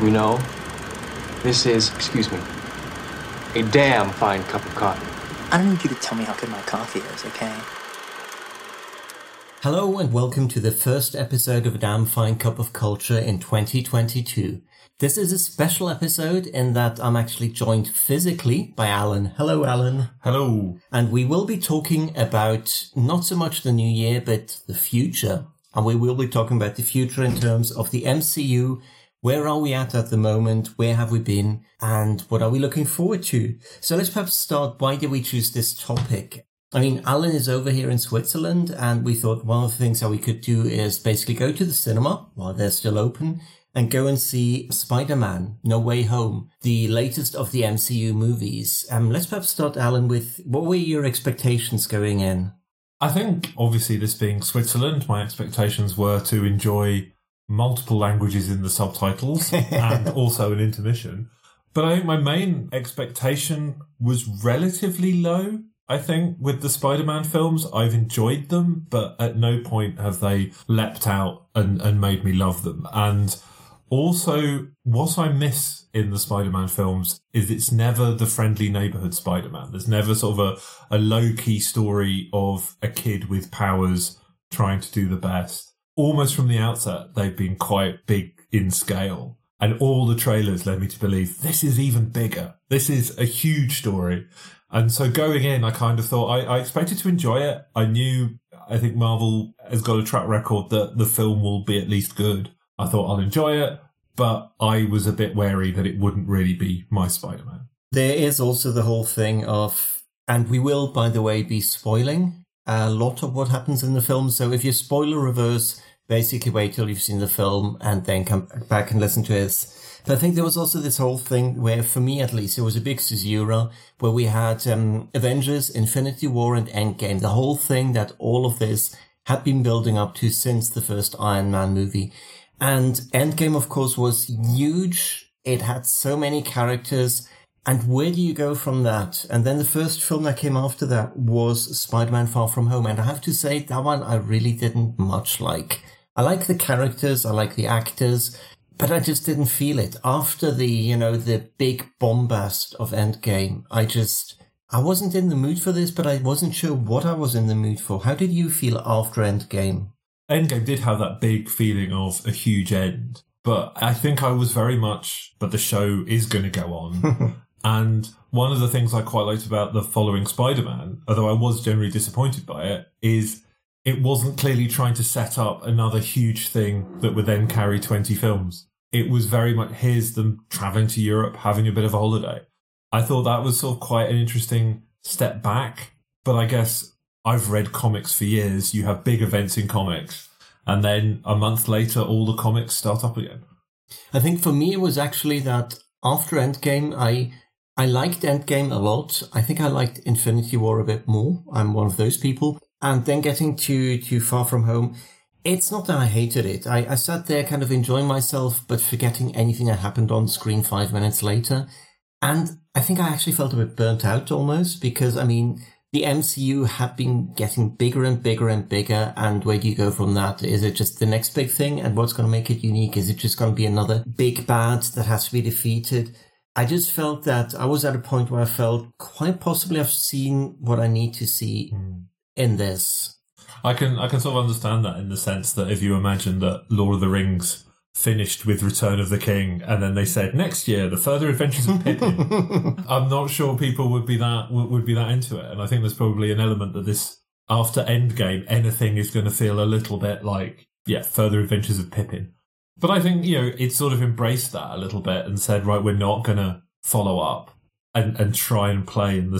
You know, this is, excuse me, a damn fine cup of coffee. I don't need you to tell me how good my coffee is, okay? Hello and welcome to the first episode of A Damn Fine Cup of Culture in 2022. This is a special episode in that I'm actually joined physically by Alan. Hello, Alan. Hello. And we will be talking about not so much the new year, but the future. And we will be talking about the future in terms of the MCU. Where are we at the moment? Where have we been? And what are we looking forward to? So let's perhaps start. Why did we choose this topic? I mean, Alan is over here in Switzerland, and we thought one of the things that we could do is basically go to the cinema while they're still open and go and see Spider-Man No Way Home, the latest of the MCU movies. Let's perhaps start, Alan, with what were your expectations going in? I think, obviously, this being Switzerland, my expectations were to enjoy multiple languages in the subtitles and also an intermission. But I think my main expectation was relatively low. I think with the Spider-Man films, I've enjoyed them, but at no point have they leapt out and made me love them. And also, what I miss in the Spider-Man films is it's never the friendly neighborhood Spider-Man. There's never sort of a low-key story of a kid with powers trying to do the best. Almost from the outset, they've been quite big in scale. And all the trailers led me to believe this is even bigger. This is a huge story. And so going in, I kind of thought I expected to enjoy it. I think Marvel has got a track record that the film will be at least good. I thought I'll enjoy it, but I was a bit wary that it wouldn't really be my Spider-Man. There is also the whole thing of, and we will, by the way, be spoiling a lot of what happens in the film. So if you spoiler reverse, basically wait till you've seen the film and then come back and listen to us. But I think there was also this whole thing where, for me at least, it was a big caesura where we had Avengers, Infinity War and Endgame. The whole thing that all of this had been building up to since the first Iron Man movie. And Endgame, of course, was huge. It had so many characters. And where do you go from that? And then the first film that came after that was Spider-Man Far From Home. And I have to say, that one I really didn't much like. I like the characters, I like the actors, but I just didn't feel it. After the big bombast of Endgame, I wasn't in the mood for this, but I wasn't sure what I was in the mood for. How did you feel after Endgame? Endgame did have that big feeling of a huge end, but I think I was very much, but the show is going to go on. And one of the things I quite liked about the following Spider-Man, although I was generally disappointed by it, is it wasn't clearly trying to set up another huge thing that would then carry 20 films. It was very much, here's them traveling to Europe, having a bit of a holiday. I thought that was sort of quite an interesting step back, but I guess I've read comics for years. You have big events in comics, and then a month later, all the comics start up again. I think for me, it was actually that after Endgame, I liked Endgame a lot. I think I liked Infinity War a bit more. I'm one of those people. And then getting to Far From Home, it's not that I hated it. I sat there kind of enjoying myself, but forgetting anything that happened on screen 5 minutes later. And I think I actually felt a bit burnt out almost because, I mean, the MCU had been getting bigger and bigger and bigger. And where do you go from that? Is it just the next big thing? And what's going to make it unique? Is it just going to be another big bad that has to be defeated? I just felt that I was at a point where I felt quite possibly I've seen what I need to see in this. I can sort of understand that in the sense that if you imagine that Lord of the Rings finished with Return of the King and then they said next year the further adventures of Pippin, I'm not sure people would be that into it. And I think there's probably an element that this after Endgame anything is going to feel a little bit like further adventures of Pippin. But I think it sort of embraced that a little bit and said, right, we're not going to follow up and try and play the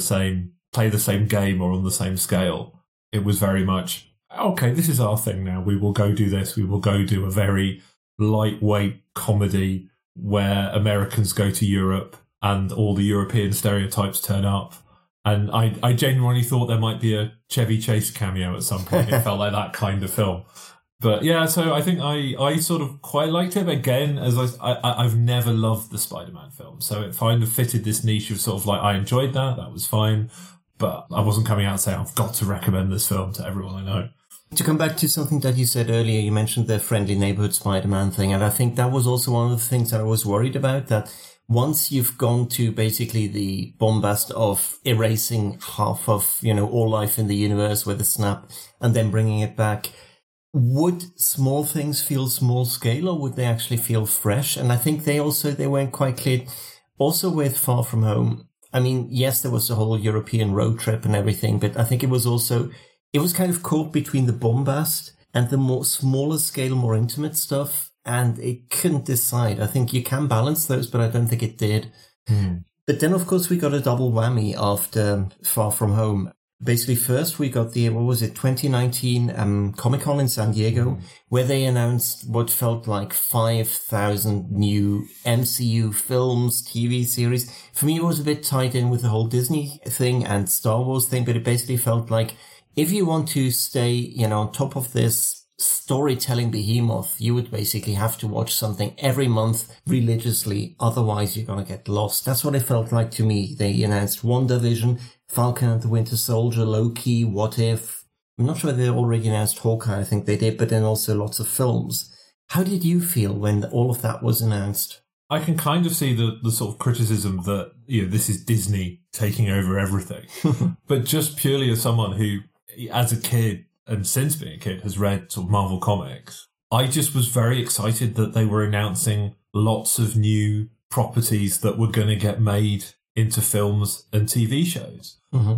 same game or on the same scale. It was very much, okay, this is our thing now. We will go do this. We will go do a very lightweight comedy where Americans go to Europe and all the European stereotypes turn up. And I genuinely thought there might be a Chevy Chase cameo at some point. It felt like that kind of film. But yeah, so I think I sort of quite liked it. But again, as I've never loved the Spider-Man film. So it kind of fitted this niche of sort of like, I enjoyed that. That was fine. But I wasn't coming out saying, I've got to recommend this film to everyone I know. To come back to something that you said earlier, you mentioned the friendly neighborhood Spider-Man thing, and I think that was also one of the things that I was worried about, that once you've gone to basically the bombast of erasing half of, all life in the universe with a snap and then bringing it back, would small things feel small scale, or would they actually feel fresh? And I think they weren't quite clear. Also with Far From Home, I mean, yes, there was the whole European road trip and everything, but I think it was kind of caught between the bombast and the more smaller scale, more intimate stuff, and it couldn't decide. I think you can balance those, but I don't think it did. But then, of course, we got a double whammy after Far From Home. Basically, first we got the, 2019 Comic-Con in San Diego, where they announced what felt like 5,000 new MCU films, TV series. For me, it was a bit tied in with the whole Disney thing and Star Wars thing, but it basically felt like if you want to stay, on top of this storytelling behemoth, you would basically have to watch something every month religiously. Otherwise, you're going to get lost. That's what it felt like to me. They announced WandaVision, Falcon and the Winter Soldier, Loki, What If. I'm not sure if they already announced Hawkeye. I think they did, but then also lots of films. How did you feel when all of that was announced? I can kind of see the sort of criticism that, this is Disney taking over everything. But just purely as someone who, as a kid, and since being a kid, has read sort of Marvel Comics, I just was very excited that they were announcing lots of new properties that were going to get made into films and TV shows.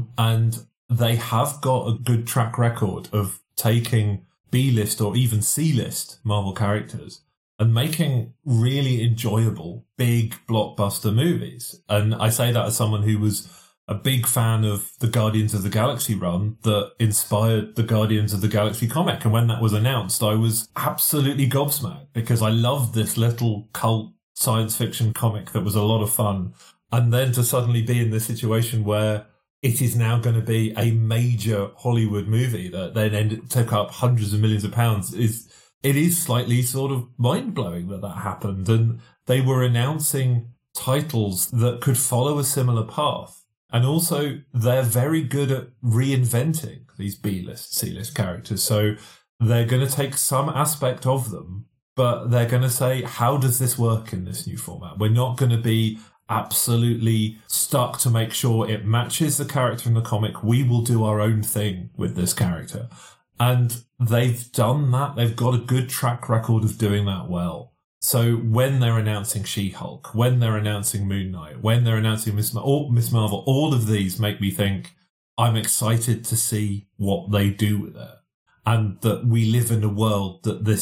And they have got a good track record of taking B-list or even C-list Marvel characters and making really enjoyable, big blockbuster movies. And I say that as someone who was a big fan of the Guardians of the Galaxy run that inspired the Guardians of the Galaxy comic. And when that was announced, I was absolutely gobsmacked because I loved this little cult science fiction comic that was a lot of fun. And then to suddenly be in this situation where it is now going to be a major Hollywood movie that then took up hundreds of millions of pounds it is slightly sort of mind-blowing that happened. And they were announcing titles that could follow a similar path. And also, they're very good at reinventing these B-list, C-list characters. So they're going to take some aspect of them, but they're going to say, how does this work in this new format? We're not going to be absolutely stuck to make sure it matches the character in the comic. We will do our own thing with this character. And they've done that. They've got a good track record of doing that well. So when they're announcing She-Hulk, when they're announcing Moon Knight, when they're announcing Miss Marvel, all of these make me think I'm excited to see what they do with it. And that we live in a world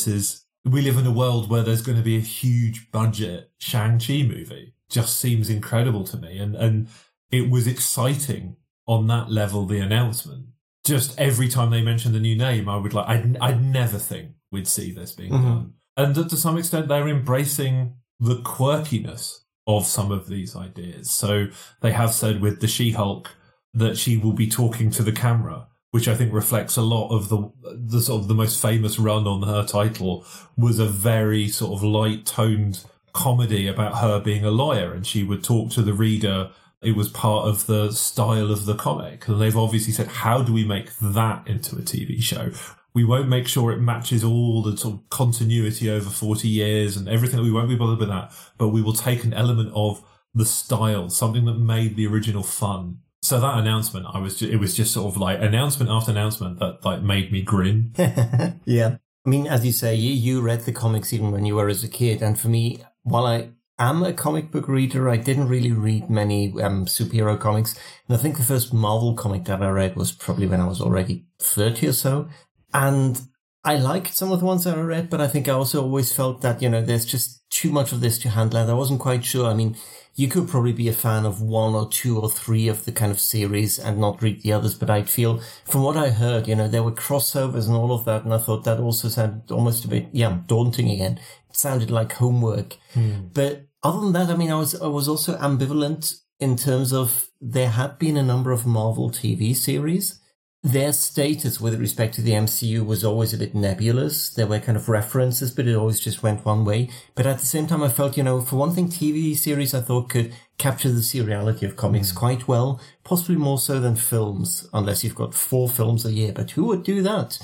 where there's going to be a huge budget Shang-Chi movie. Just seems incredible to me. And it was exciting on that level, the announcement. Just every time they mentioned a new name, I would I'd never think we'd see this being done. And that to some extent, they're embracing the quirkiness of some of these ideas. So they have said with the She-Hulk that she will be talking to the camera, which I think reflects a lot of the sort of the most famous run on her title was a very sort of light-toned comedy about her being a lawyer, and she would talk to the reader. It was part of the style of the comic. And they've obviously said, how do we make that into a TV show? We won't make sure it matches all the sort of continuity over 40 years and everything. We won't be bothered with that. But we will take an element of the style, something that made the original fun. So that announcement, it was just sort of like announcement after announcement that like made me grin. Yeah. I mean, as you say, you read the comics even when you were as a kid. And for me, while I am a comic book reader, I didn't really read many superhero comics. And I think the first Marvel comic that I read was probably when I was already 30 or so. And I liked some of the ones that I read, but I think I also always felt that, there's just too much of this to handle. And I wasn't quite sure. I mean, you could probably be a fan of one or two or three of the kind of series and not read the others. But I'd feel, from what I heard, there were crossovers and all of that. And I thought that also sounded almost a bit, daunting again. It sounded like homework. But other than that, I mean, I was also ambivalent in terms of there had been a number of Marvel TV series. Their status with respect to the MCU was always a bit nebulous. There were kind of references, but it always just went one way. But at the same time, I felt, for one thing, TV series I thought could capture the seriality of comics quite well, possibly more so than films, unless you've got 4 films a year. But who would do that?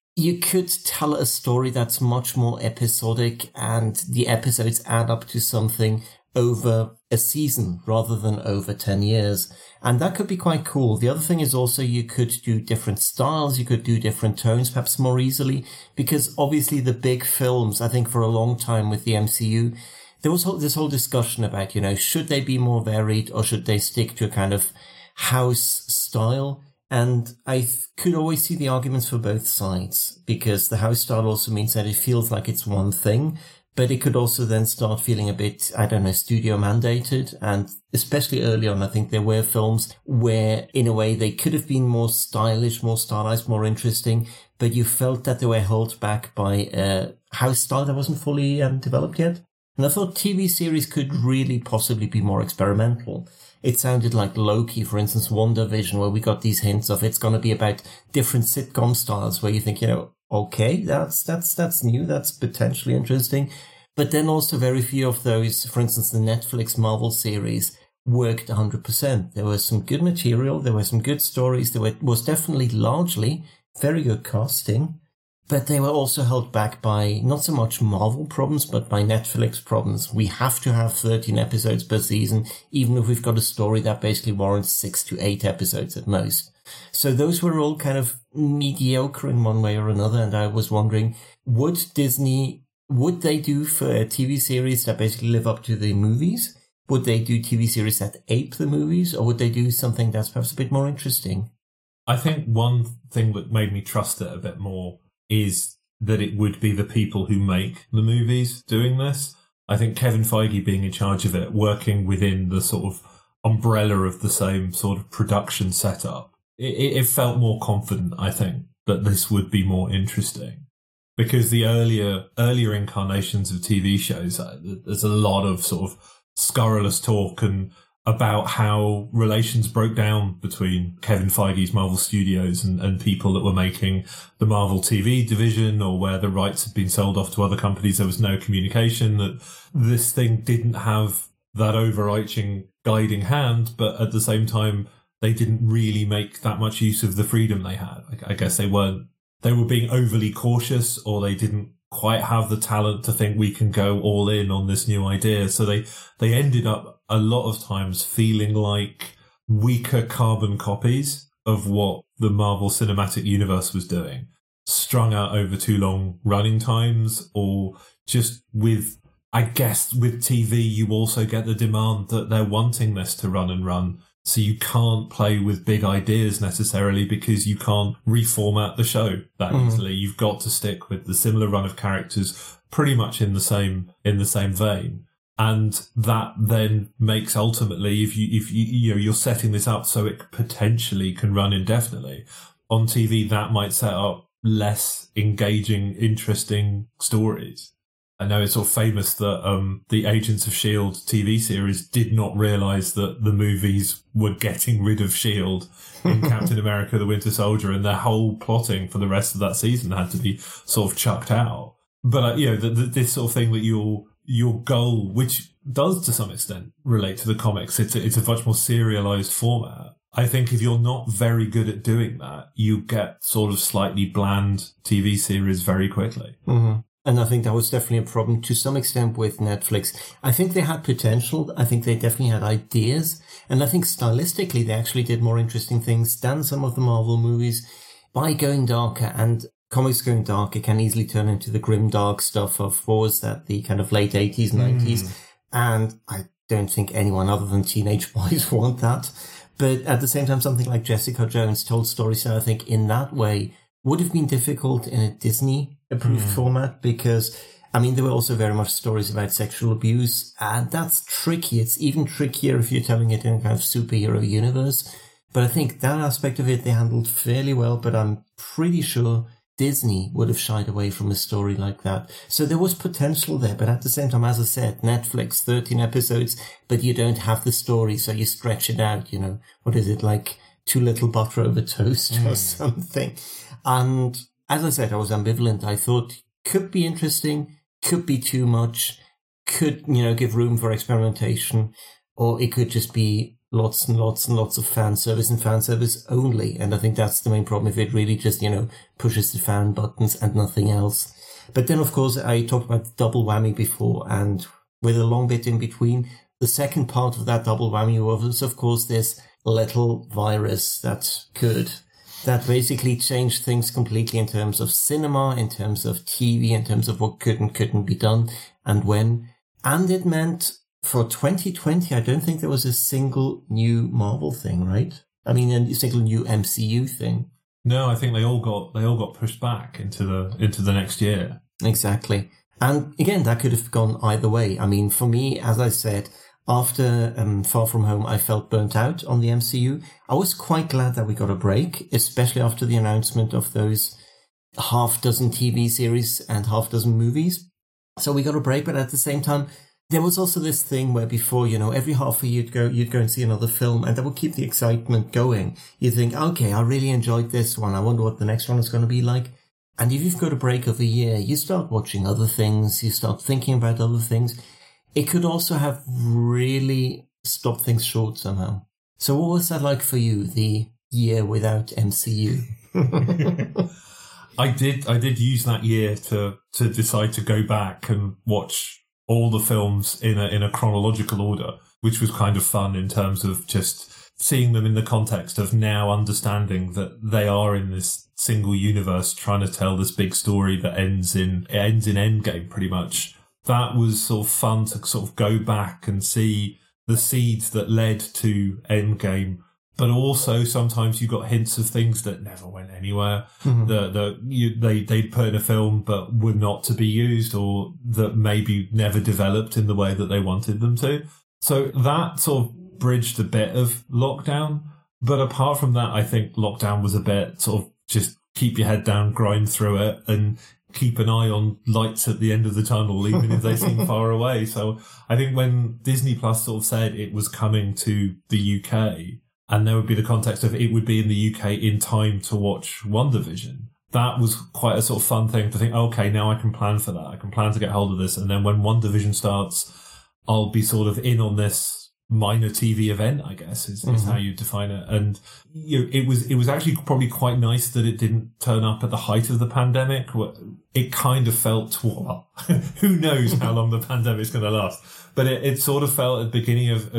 you could tell a story that's much more episodic and the episodes add up to something over a season rather than over 10 years. And that could be quite cool. The other thing is also you could do different styles, you could do different tones perhaps more easily, because obviously the big films, I think for a long time with the MCU, there was this whole discussion about, should they be more varied or should they stick to a kind of house style? And I could always see the arguments for both sides, because the house style also means that it feels like it's one thing, but it could also then start feeling a bit, studio mandated. And especially early on, I think there were films where, in a way, they could have been more stylish, more stylized, more interesting, but you felt that they were held back by a house style that wasn't fully developed yet. And I thought TV series could really possibly be more experimental. It sounded like Loki, for instance, WandaVision, where we got these hints of it's going to be about different sitcom styles where you think, okay, that's new, that's potentially interesting. But then also very few of those, for instance, the Netflix Marvel series worked 100%. There was some good material, there were some good stories, there was definitely largely very good casting. But they were also held back by not so much Marvel problems, but by Netflix problems. We have to have 13 episodes per season, even if we've got a story that basically warrants 6 to 8 episodes at most. So those were all kind of mediocre in one way or another. And I was wondering, would they do for a TV series that basically live up to the movies? Would they do TV series that ape the movies? Or would they do something that's perhaps a bit more interesting? I think one thing that made me trust it a bit more is that it would be the people who make the movies doing this. I think Kevin Feige being in charge of it, working within the sort of umbrella of the same sort of production setup, it felt more confident, I think, that this would be more interesting. Because the earlier incarnations of TV shows, there's a lot of sort of scurrilous talk and about how relations broke down between Kevin Feige's Marvel Studios and people that were making the Marvel TV division, or where the rights had been sold off to other companies. There was no communication, that this thing didn't have that overarching guiding hand, but at the same time, they didn't really make that much use of the freedom they had. I guess they were being overly cautious, or they didn't quite have the talent to think we can go all in on this new idea. So they ended up a lot of times feeling like weaker carbon copies of what the Marvel Cinematic Universe was doing, strung out over too long running times, or just with TV, you also get the demand that they're wanting this to run and run. So you can't play with big ideas necessarily, because you can't reformat the show that easily. You've got to stick with the similar run of characters pretty much in the same vein. And that then makes ultimately, if you're setting this up so it potentially can run indefinitely on TV, that might set up less engaging, interesting stories. I know it's sort of famous that the Agents of S.H.I.E.L.D. TV series did not realise that the movies were getting rid of S.H.I.E.L.D. in Captain America the Winter Soldier, and their whole plotting for the rest of that season had to be sort of chucked out. But, this sort of thing that your goal, which does to some extent relate to the comics, it's a much more serialised format. I think if you're not very good at doing that, you get sort of slightly bland TV series very quickly. Mm-hmm. And I think that was definitely a problem to some extent with Netflix. I think they had potential. I think they definitely had ideas. And I think stylistically, they actually did more interesting things than some of the Marvel movies by going darker. And comics going darker can easily turn into the grim, dark stuff of, what was that, the kind of late 80s, 90s. And I don't think anyone other than teenage boys want that. But at the same time, something like Jessica Jones told stories that I think in that way would have been difficult in a Disney-approved format, because, there were also very much stories about sexual abuse, and that's tricky. It's even trickier if you're telling it in a kind of superhero universe. But I think that aspect of it they handled fairly well, but I'm pretty sure Disney would have shied away from a story like that. So there was potential there, but at the same time, as I said, Netflix, 13 episodes, but you don't have the story, so you stretch it out, what is it, like too little butter over toast or something. And as I said, I was ambivalent. I thought could be interesting, could be too much, could, give room for experimentation. or it could just be lots and lots and lots of fan service and fan service only. And I think that's the main problem, if it really just, pushes the fan buttons and nothing else. But then, of course, I talked about the double whammy before, and with a long bit in between, the second part of that double whammy was, of course, this little virus that basically changed things completely in terms of cinema, in terms of TV, in terms of what could and couldn't be done and when. And it meant for 2020, I don't think there was a single new Marvel thing, right? I mean, a single new MCU thing. No, I think they all got pushed back into the next year. Exactly. And again, that could have gone either way. I mean, for me, as I said, after Far From Home, I felt burnt out on the MCU. I was quite glad that we got a break, especially after the announcement of those half dozen TV series and half dozen movies. So we got a break, but at the same time, there was also this thing where before, every half a year you'd go and see another film, and that would keep the excitement going. You think, okay, I really enjoyed this one. I wonder what the next one is going to be like. And if you've got a break of a year, you start watching other things, you start thinking about other things. It could also have really stopped things short somehow. So what was that like for you, the year without MCU? I did use that year to decide to go back and watch all the films in a chronological order, which was kind of fun in terms of just seeing them in the context of now understanding that they are in this single universe trying to tell this big story that ends in Endgame pretty much. That was sort of fun to sort of go back and see the seeds that led to Endgame, but also sometimes you got hints of things that never went anywhere, they'd put in a film but were not to be used, or that maybe never developed in the way that they wanted them to. So that sort of bridged a bit of lockdown. But apart from that, I think lockdown was a bit sort of just keep your head down, grind through it, and keep an eye on lights at the end of the tunnel, even if they seem far away. So I think when Disney Plus sort of said it was coming to the UK, and there would be the context of it would be in the UK in time to watch WandaVision, that was quite a sort of fun thing to think, okay, now I can plan for that. I can plan to get hold of this. And then when WandaVision starts, I'll be sort of in on this minor TV event, I guess, is how you define it. And it was actually probably quite nice that it didn't turn up at the height of the pandemic. It kind of felt, well, who knows how long the pandemic's going to last. But it sort of felt at the beginning of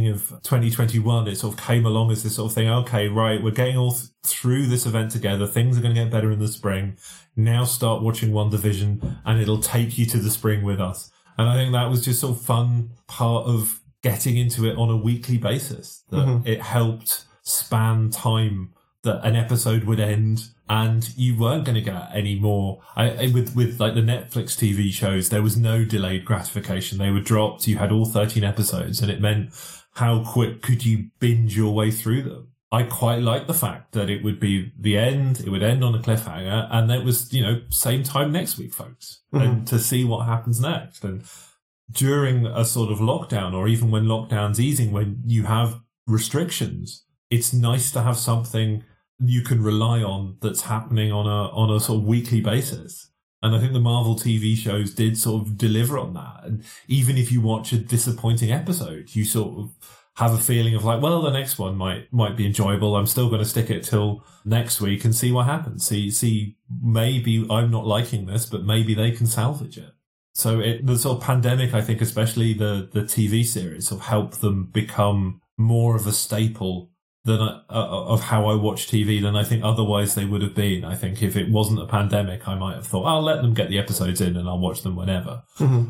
2021, it sort of came along as this sort of thing. Okay, right, we're getting all through this event together. Things are going to get better in the spring. Now start watching WandaVision, and it'll take you to the spring with us. And I think that was just sort of fun part of getting into it on a weekly basis, that it helped span time that an episode would end and you weren't going to get any more. With like the Netflix TV shows, there was no delayed gratification. They were dropped. You had all 13 episodes, and it meant how quick could you binge your way through them. I quite like the fact that it would be the end. It would end on a cliffhanger, and it was, same time next week, folks, and to see what happens next. And during a sort of lockdown, or even when lockdown's easing, when you have restrictions, it's nice to have something you can rely on that's happening on a sort of weekly basis. And I think the Marvel TV shows did sort of deliver on that. And even if you watch a disappointing episode, you sort of have a feeling of like, well, the next one might be enjoyable. I'm still going to stick it till next week and see what happens. See, maybe I'm not liking this, but maybe they can salvage it. So the sort of pandemic, I think, especially the TV series, sort of helped them become more of a staple than of how I watch TV than I think otherwise they would have been. I think if it wasn't a pandemic, I might have thought, I'll let them get the episodes in and I'll watch them whenever.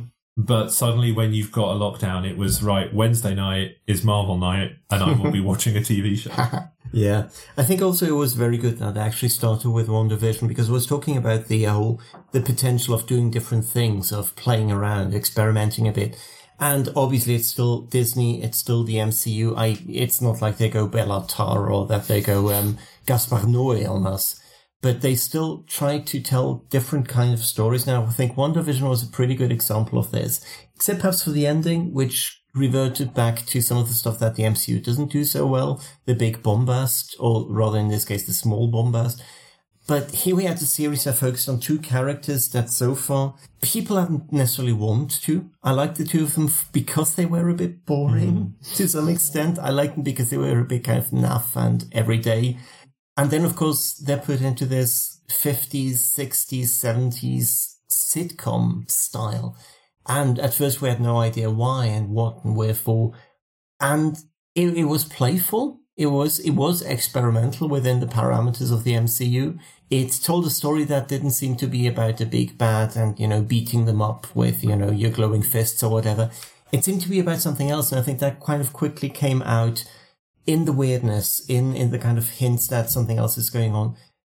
But suddenly when you've got a lockdown, it was right, Wednesday night is Marvel night and I will be watching a TV show. Yeah. I think also it was very good that they actually started with WandaVision, because it was talking about the potential of doing different things, of playing around, experimenting a bit. And obviously it's still Disney, it's still the MCU. It's not like they go Bella Tar or that they go Gaspar Noé on us. But they still try to tell different kind of stories. Now, I think WandaVision was a pretty good example of this, except perhaps for the ending, which reverted back to some of the stuff that the MCU doesn't do so well, the big bombast, or rather in this case, the small bombast. But here we had a series that focused on two characters that so far people haven't necessarily wanted to. I like the two of them because they were a bit boring to some extent. I like them because they were a bit kind of naff and everyday. And then, of course, they're put into this 50s, 60s, 70s sitcom style. And at first we had no idea why and what and wherefore. And it was playful. It was experimental within the parameters of the MCU. It told a story that didn't seem to be about a big bad and, beating them up with, your glowing fists or whatever. It seemed to be about something else. And I think that kind of quickly came out in the weirdness, in the kind of hints that something else is going on.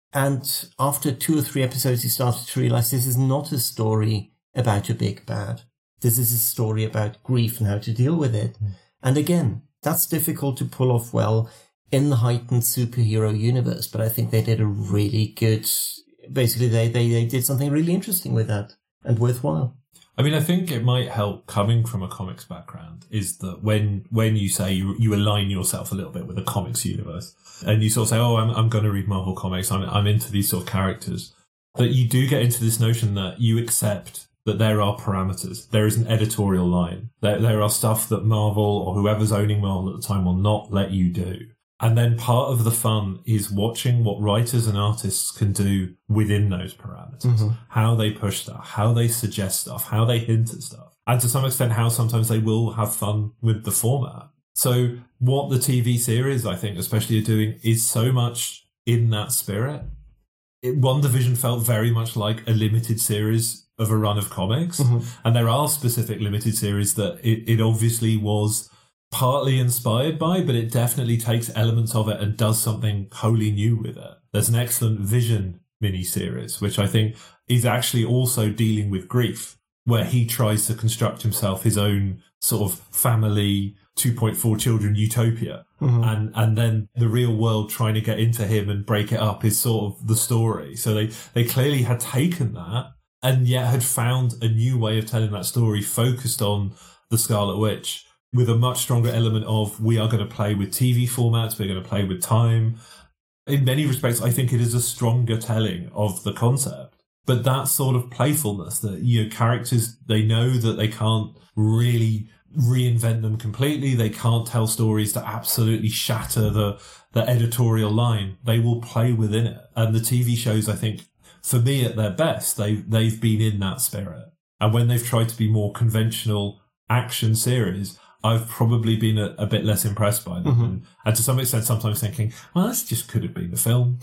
And after 2 or 3 episodes, you started to realize this is not a story about a big bad. This is a story about grief and how to deal with it. And again, that's difficult to pull off well in the heightened superhero universe, but I think they did a really good, basically they did something really interesting with that and worthwhile. I mean, I think it might help coming from a comics background is that when you say you align yourself a little bit with the comics universe and you sort of say, oh, I'm going to read Marvel comics, I'm into these sort of characters, that you do get into this notion that you accept that there are parameters. There is an editorial line. There are stuff that Marvel or whoever's owning Marvel at the time will not let you do. And then part of the fun is watching what writers and artists can do within those parameters. How they push stuff, how they suggest stuff, how they hint at stuff. And to some extent, how sometimes they will have fun with the format. So what the TV series, I think, especially are doing is so much in that spirit. WandaVision felt very much like a limited series of a run of comics. And there are specific limited series that it obviously was partly inspired by, but it definitely takes elements of it and does something wholly new with it. There's an excellent Vision miniseries, which I think is actually also dealing with grief, where he tries to construct himself his own sort of family 2.4 children utopia. And then the real world trying to get into him and break it up is sort of the story. So they clearly had taken that and yet had found a new way of telling that story focused on the Scarlet Witch with a much stronger element of we are going to play with TV formats, we're going to play with time. In many respects, I think it is a stronger telling of the concept. But that sort of playfulness that, characters, they know that they can't really reinvent them completely. They can't tell stories that absolutely shatter the editorial line. They will play within it. And the TV shows, I think, for me at their best, they've been in that spirit. And when they've tried to be more conventional action series, I've probably been a bit less impressed by them. And to some extent, sometimes thinking, well, this just could have been the film.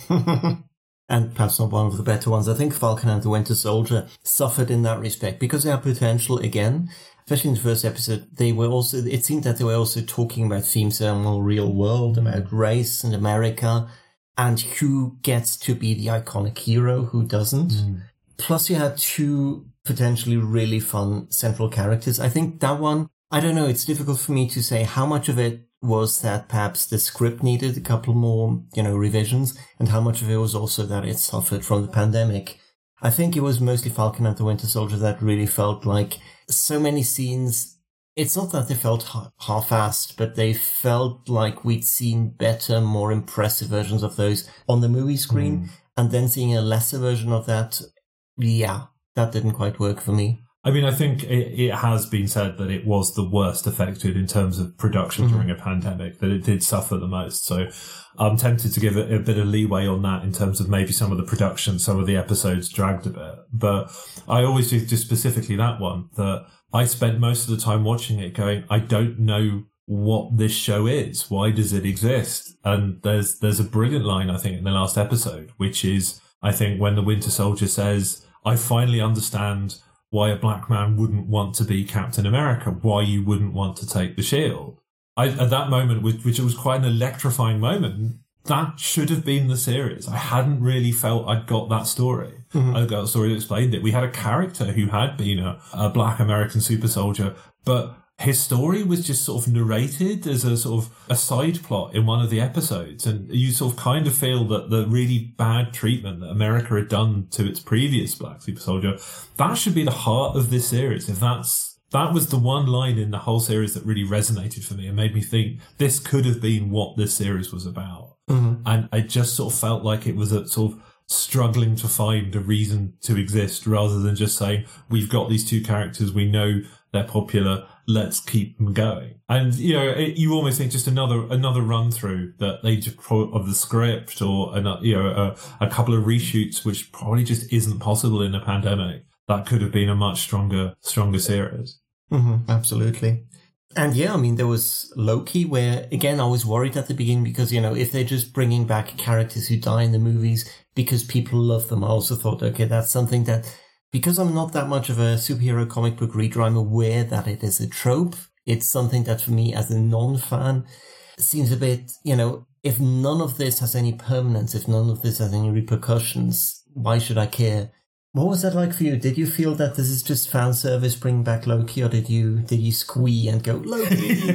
And perhaps not one of the better ones. I think Falcon and the Winter Soldier suffered in that respect because they have potential again. Especially in the first episode, it seemed that they were also talking about themes that are more real world, about race and America, and who gets to be the iconic hero, who doesn't. Plus you had 2 potentially really fun central characters. I think that one, I don't know, it's difficult for me to say how much of it was that perhaps the script needed a couple more, revisions, and how much of it was also that it suffered from the pandemic. I think it was mostly Falcon and the Winter Soldier that really felt like so many scenes. It's not that they felt half-assed, but they felt like we'd seen better, more impressive versions of those on the movie screen. And then seeing a lesser version of that, that didn't quite work for me. I mean, I think it has been said that it was the worst affected in terms of production during a pandemic, that it did suffer the most. So I'm tempted to give it a bit of leeway on that in terms of maybe some of the production, some of the episodes dragged a bit. But I always do, just specifically that one, that I spent most of the time watching it going, I don't know what this show is. Why does it exist? And there's a brilliant line, I think, in the last episode, which is, I think, when the Winter Soldier says, I finally understand why a black man wouldn't want to be Captain America, why you wouldn't want to take the shield. At that moment, which it was quite an electrifying moment, that should have been the series. I hadn't really felt I'd got that story. I got a story that explained it. We had a character who had been a black American super soldier, but his story was just sort of narrated as a sort of a side plot in one of the episodes. And you sort of kind of feel that the really bad treatment that America had done to its previous black super soldier, that should be the heart of this series. If that was the one line in the whole series that really resonated for me and made me think this could have been what this series was about. And I just sort of felt like it was a sort of struggling to find a reason to exist rather than just saying, we've got these two characters, we know they're popular, let's keep them going. And, you almost think just another run through that they just of the script or, a couple of reshoots, which probably just isn't possible in a pandemic. That could have been a much stronger series. Mm-hmm, absolutely. And yeah, I mean, there was Loki where, again, I was worried at the beginning because, if they're just bringing back characters who die in the movies because people love them, I also thought, okay, that's something that, because I'm not that much of a superhero comic book reader, I'm aware that it is a trope. It's something that for me as a non-fan seems a bit, if none of this has any permanence, if none of this has any repercussions, why should I care? What was that like for you? Did you feel that this is just fan service bringing back Loki, or did you squee and go, Loki?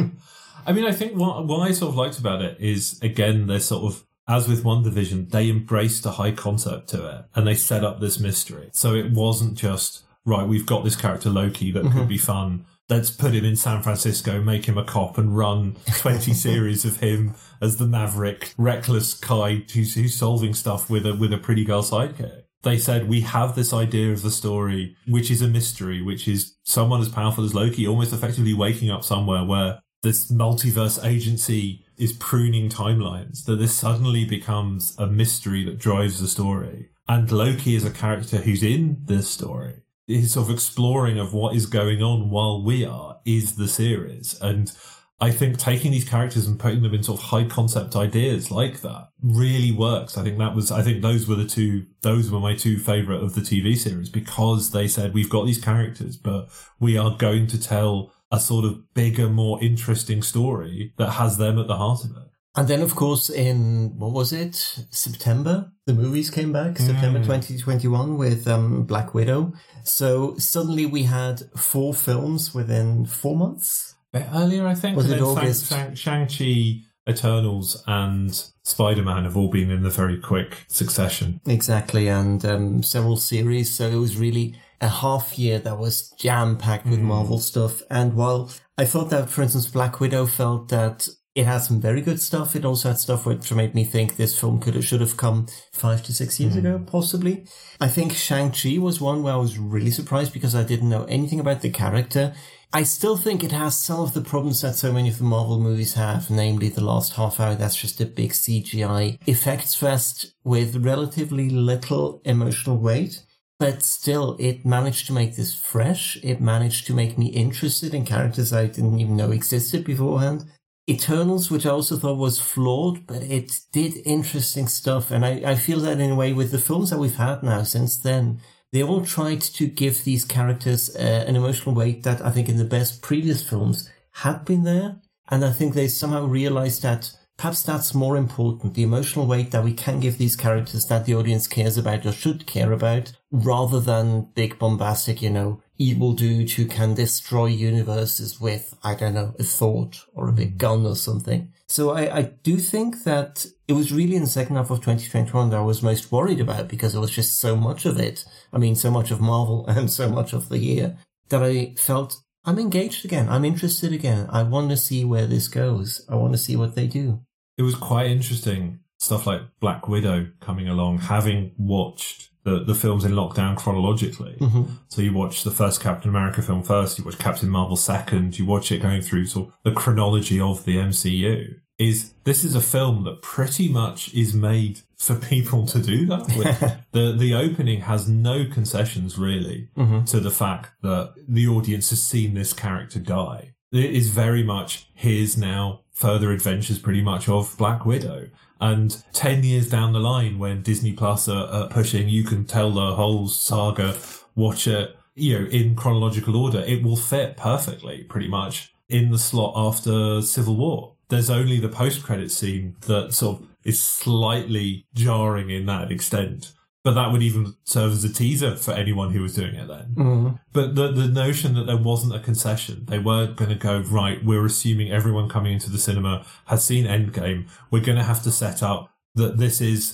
I mean, I think what I sort of liked about it is, again, they're sort of, as with WandaVision, they embraced a high concept to it and they set up this mystery. So it wasn't just, right, we've got this character Loki that could be fun. Let's put him in San Francisco, make him a cop and run 20 series of him as the maverick, reckless guy who's solving stuff with a pretty girl sidekick. They said, we have this idea of the story, which is a mystery, which is someone as powerful as Loki almost effectively waking up somewhere where this multiverse agency is pruning timelines, that this suddenly becomes a mystery that drives the story. And Loki is a character who's in this story. His sort of exploring of what is going on while we are is the series. And I think taking these characters and putting them in sort of high concept ideas like that really works. I think those were my two favorite of the TV series, because they said, we've got these characters, but we are going to tell a sort of bigger, more interesting story that has them at the heart of it. And then, of course, in, what was it, September, the movies came back, September 2021 with Black Widow. So suddenly we had 4 films within 4 months. A bit earlier, I think. Was it August? Shang-Chi, Eternals and Spider-Man have all been in the very quick succession. Exactly, and several series. So it was really a half year that was jam-packed with Marvel stuff. And while I thought that, for instance, Black Widow felt that it had some very good stuff, it also had stuff which made me think this film should have come 5 to 6 years ago, possibly. I think Shang-Chi was one where I was really surprised because I didn't know anything about the character. I still think it has some of the problems that so many of the Marvel movies have, namely the last half hour, that's just a big CGI effects fest with relatively little emotional weight. But still, it managed to make this fresh. It managed to make me interested in characters I didn't even know existed beforehand. Eternals, which I also thought was flawed, but it did interesting stuff. And I feel that in a way with the films that we've had now since then, they all tried to give these characters an emotional weight that I think in the best previous films had been there. And I think they somehow realized that perhaps that's more important, the emotional weight that we can give these characters that the audience cares about or should care about, rather than big bombastic, evil dude who can destroy universes with, I don't know, a thought or a big gun or something. So I do think that it was really in the second half of 2021 that I was most worried about, because there was just so much of it. I mean, so much of Marvel and so much of the year that I felt I'm engaged again. I'm interested again. I want to see where this goes. I want to see what they do. It was quite interesting, stuff like Black Widow coming along, having watched the films in lockdown chronologically. So you watch the first Captain America film first, you watch Captain Marvel second, you watch it going through sort of the chronology of the MCU. This is a film that pretty much is made for people to do that with. The opening has no concessions really to the fact that the audience has seen this character die. It is very much here's now further adventures pretty much of Black Widow. And 10 years down the line, when Disney Plus are pushing, you can tell the whole saga, watch it, in chronological order. It will fit perfectly, pretty much, in the slot after Civil War. There's only the post-credit scene that sort of is slightly jarring in that extent. But that would even serve as a teaser for anyone who was doing it then. But the notion that there wasn't a concession, they weren't going to go, right, we're assuming everyone coming into the cinema has seen Endgame. We're going to have to set up that this is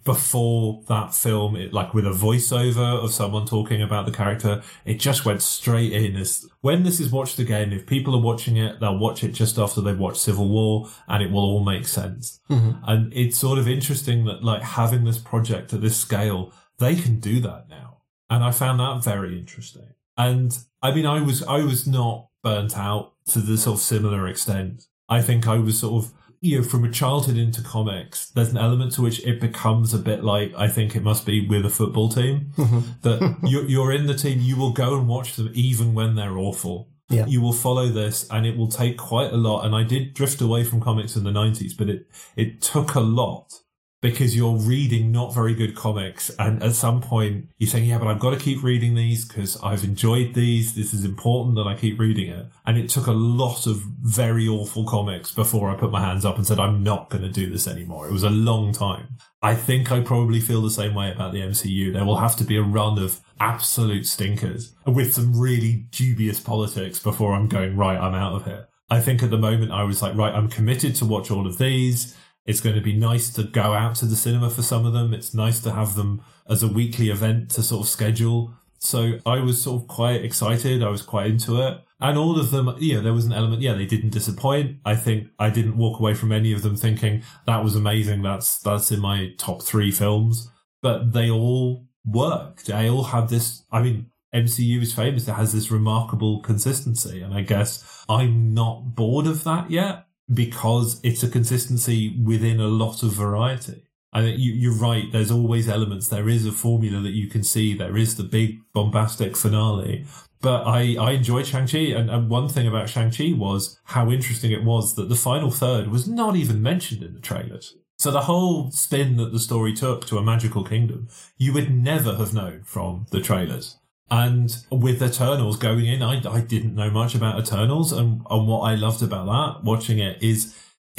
before that film, like with a voiceover of someone talking about the character, it just went straight in. When this is watched again, if people are watching it, they'll watch it just after they've watched Civil War, and it will all make sense. Mm-hmm. And it's sort of interesting that, like, having this project at this scale, they can do that now. And I found that very interesting. And I mean, I was not burnt out to the sort of similar extent. I think I was sort of, from a childhood into comics, there's an element to which it becomes a bit like, I think it must be with a football team, that you're in the team, you will go and watch them even when they're awful. Yeah. You will follow this, and it will take quite a lot. And I did drift away from comics in the 90s, but it took a lot. Because you're reading not very good comics, and at some point you're saying, yeah, but I've got to keep reading these because I've enjoyed these. This is important that I keep reading it. And it took a lot of very awful comics before I put my hands up and said, I'm not going to do this anymore. It was a long time. I think I probably feel the same way about the MCU. There will have to be a run of absolute stinkers with some really dubious politics before I'm going, right, I'm out of here. I think at the moment I was like, right, I'm committed to watch all of these. It's going to be nice to go out to the cinema for some of them. It's nice to have them as a weekly event to sort of schedule. So I was sort of quite excited. I was quite into it. And all of them, there was an element, they didn't disappoint. I think I didn't walk away from any of them thinking that was amazing. That's in my top 3 films. But they all worked. They all had this, MCU is famous. It has this remarkable consistency. And I guess I'm not bored of that yet, because it's a consistency within a lot of variety. I think you're right. There's always elements. There is a formula that you can see. There is the big bombastic finale. But I enjoyed Shang-Chi. And one thing about Shang-Chi was how interesting it was that the final third was not even mentioned in the trailers. So the whole spin that the story took to a magical kingdom, you would never have known from the trailers. And with Eternals going in, I didn't know much about Eternals, and what I loved about that, watching it is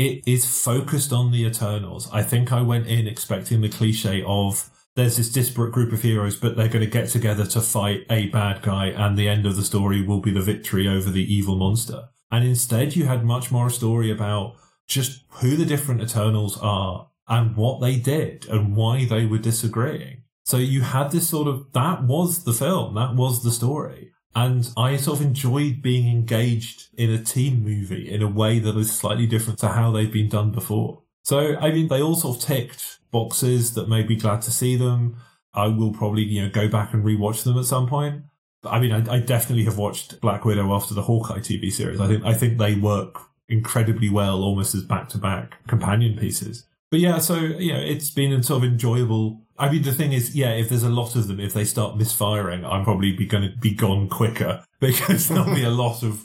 focused on the Eternals. I think I went in expecting the cliche of there's this disparate group of heroes, but they're going to get together to fight a bad guy, and the end of the story will be the victory over the evil monster. And instead, you had much more a story about just who the different Eternals are and what they did and why they were disagreeing. So you had this sort of, that was the film, that was the story. And I sort of enjoyed being engaged in a team movie in a way that is slightly different to how they've been done before. So, they all sort of ticked boxes that made me glad to see them. I will probably, go back and rewatch them at some point. But I definitely have watched Black Widow after the Hawkeye TV series. I think they work incredibly well, almost as back-to-back companion pieces. But yeah, so, it's been a sort of enjoyable. The thing is, if there's a lot of them, if they start misfiring, I'm probably going to be gone quicker because there'll be a lot of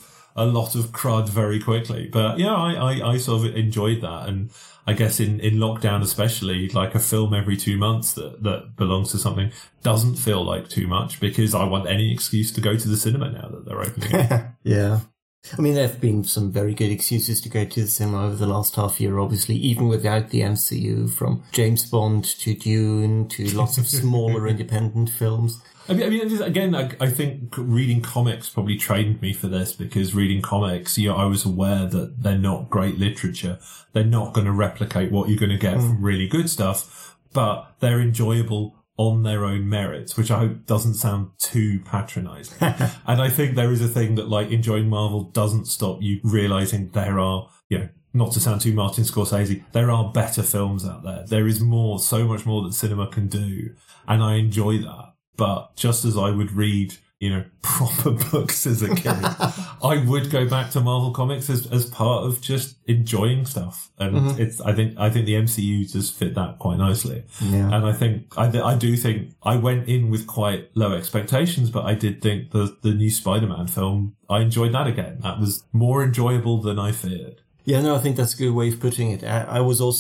crud very quickly. But yeah, I sort of enjoyed that. And I guess in lockdown, especially, like a film every 2 months that belongs to something doesn't feel like too much because I want any excuse to go to the cinema now that they're opening. Yeah. There have been some very good excuses to go to the cinema over the last half year, obviously, even without the MCU, from James Bond to Dune to lots of smaller independent films. Again, I think reading comics probably trained me for this because reading comics, I was aware that they're not great literature. They're not going to replicate what you're going to get from really good stuff, but they're enjoyable on their own merits, which I hope doesn't sound too patronizing. And I think there is a thing that, like, enjoying Marvel doesn't stop you realizing there are, not to sound too Martin Scorsese, there are better films out there. There is more, so much more that cinema can do. And I enjoy that. But just as I would read, proper books as a kid, I would go back to Marvel Comics as part of just enjoying stuff. And I think the MCU does fit that quite nicely. Yeah. And I think, I do think I went in with quite low expectations, but I did think the new Spider-Man film, I enjoyed that again. That was more enjoyable than I feared. Yeah, no, I think that's a good way of putting it. I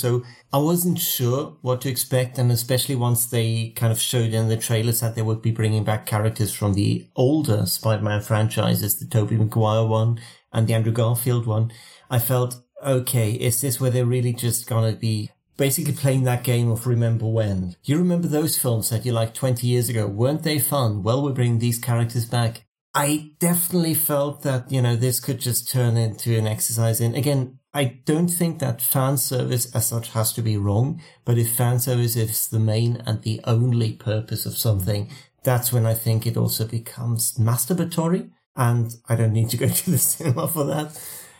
wasn't sure what to expect, and especially once they kind of showed in the trailers that they would be bringing back characters from the older Spider-Man franchises, the Tobey Maguire one and the Andrew Garfield one, I felt, okay, is this where they're really just gonna be basically playing that game of remember when? You remember those films that you liked 20 years ago? Weren't they fun? Well, we're bringing these characters back. I definitely felt that, this could just turn into an exercise in, again, I don't think that fan service as such has to be wrong, but if fan service is the main and the only purpose of something, that's when I think it also becomes masturbatory, and I don't need to go to the cinema for that.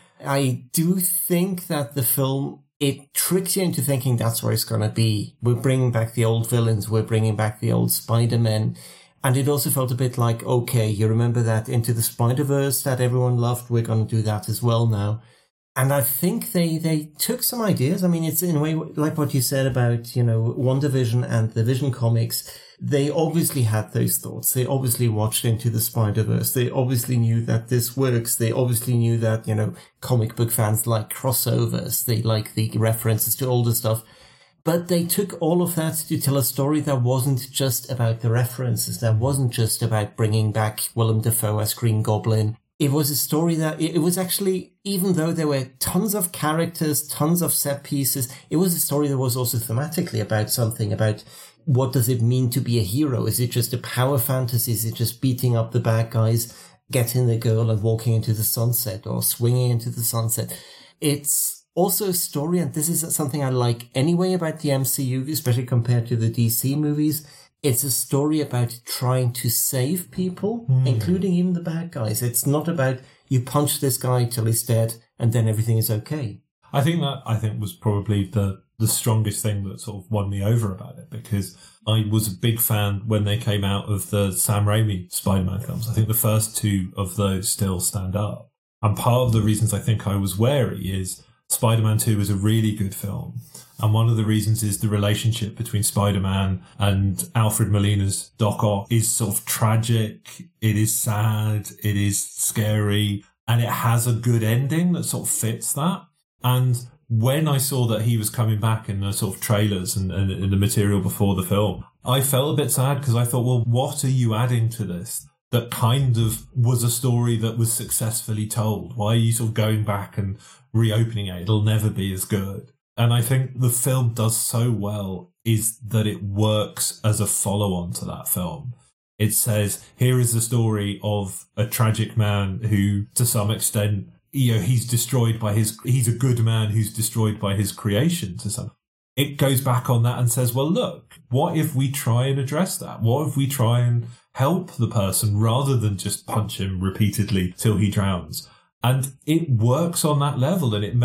I do think that the film, it tricks you into thinking that's where it's going to be. We're bringing back the old villains, we're bringing back the old Spider-Man. And it also felt a bit like, okay, you remember that Into the Spider-Verse that everyone loved? We're going to do that as well now. And I think they took some ideas. I mean, it's in a way like what you said about, WandaVision and the Vision comics. They obviously had those thoughts. They obviously watched Into the Spider-Verse. They obviously knew that this works. They obviously knew that, comic book fans like crossovers. They like the references to older stuff. But they took all of that to tell a story that wasn't just about the references, that wasn't just about bringing back Willem Dafoe as Green Goblin. It was a story that, it was actually, even though there were tons of characters, tons of set pieces, it was a story that was also thematically about something, about what does it mean to be a hero? Is it just a power fantasy? Is it just beating up the bad guys, getting the girl and walking into the sunset or swinging into the sunset? It's also a story, and this is something I like anyway about the MCU, especially compared to the DC movies. It's a story about trying to save people, including even the bad guys. It's not about you punch this guy till he's dead and then everything is okay. I think was probably the strongest thing that sort of won me over about it, because I was a big fan when they came out of the Sam Raimi Spider-Man films. I think the first two of those still stand up. And part of the reasons I think I was wary is Spider-Man 2 is a really good film. And one of the reasons is the relationship between Spider-Man and Alfred Molina's Doc Ock is sort of tragic. It is sad. It is scary. And it has a good ending that sort of fits that. And when I saw that he was coming back in the sort of trailers and in the material before the film, I felt a bit sad because I thought, well, what are you adding to this that kind of was a story that was successfully told? Why are you sort of going back and reopening it? It'll never be as good. And I think the film does so well is that it works as a follow-on to that film. It says, here is the story of a tragic man who, to some extent, he's a good man who's destroyed by his creation to some. It goes back on that and says, well, look, what if we try and address that? What if we try and help the person rather than just punch him repeatedly till he drowns? And it works on that level, and it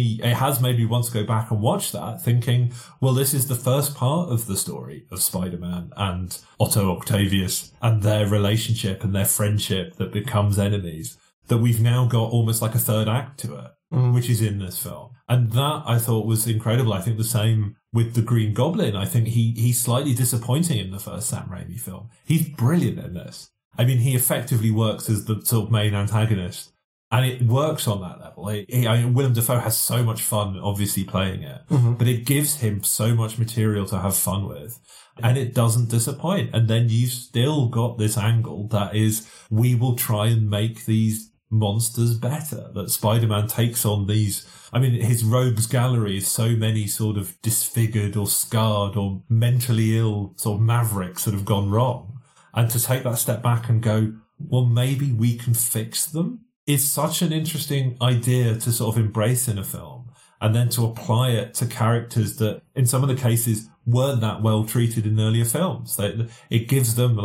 has made me want to go back and watch that, thinking, well, this is the first part of the story of Spider-Man and Otto Octavius and their relationship and their friendship that becomes enemies, that we've now got almost like a third act to it, which is in this film. And that I thought was incredible. I think the same with the Green Goblin. I think he's slightly disappointing in the first Sam Raimi film. He's brilliant in this. I mean, he effectively works as the sort of main antagonist. And it works on that level. Willem Dafoe has so much fun, obviously, playing it. But it gives him so much material to have fun with. And it doesn't disappoint. And then you've still got this angle that is, we will try and make these monsters better. That Spider-Man takes on these... I mean, his rogues gallery is so many sort of disfigured or scarred or mentally ill sort of mavericks that have gone wrong. And to take that step back and go, well, maybe we can fix them. Is such an interesting idea to sort of embrace in a film, and then to apply it to characters that in some of the cases weren't that well treated in earlier films. It gives them